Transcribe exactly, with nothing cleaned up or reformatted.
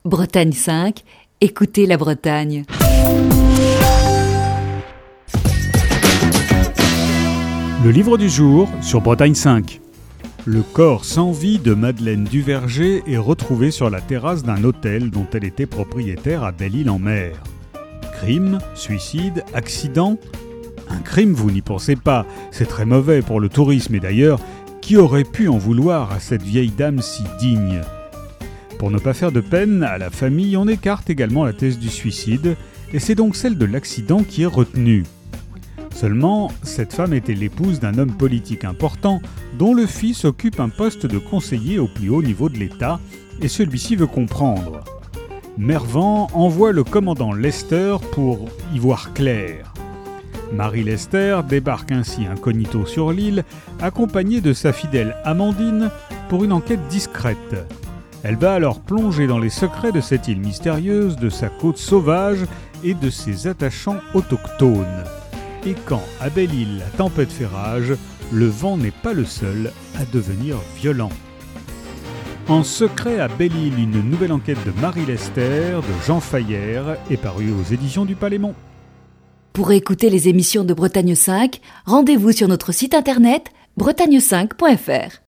Bretagne cinq, écoutez la Bretagne. Le livre du jour sur Bretagne cinq. Le corps sans vie de Madeleine Duverger est retrouvé sur la terrasse d'un hôtel dont elle était propriétaire à Belle-Île-en-Mer. Crime, suicide, accident ? Un crime, vous n'y pensez pas, c'est très mauvais pour le tourisme et d'ailleurs, qui aurait pu en vouloir à cette vieille dame si digne ? Pour ne pas faire de peine à la famille, on écarte également la thèse du suicide et c'est donc celle de l'accident qui est retenue. Seulement, cette femme était l'épouse d'un homme politique important dont le fils occupe un poste de conseiller au plus haut niveau de l'État et celui-ci veut comprendre. Mervan envoie le commandant Lester pour y voir clair. Marie Lester débarque ainsi incognito sur l'île, accompagnée de sa fidèle Amandine pour une enquête discrète. Elle va alors plonger dans les secrets de cette île mystérieuse, de sa côte sauvage et de ses attachants autochtones. Et quand, à Belle-Île, la tempête fait rage, le vent n'est pas le seul à devenir violent. En secret à Belle-Île, une nouvelle enquête de Marie Lester, de Jean Fayer, est parue aux éditions du Palémon. Pour écouter les émissions de Bretagne cinq, rendez-vous sur notre site internet bretagne cinq point f r.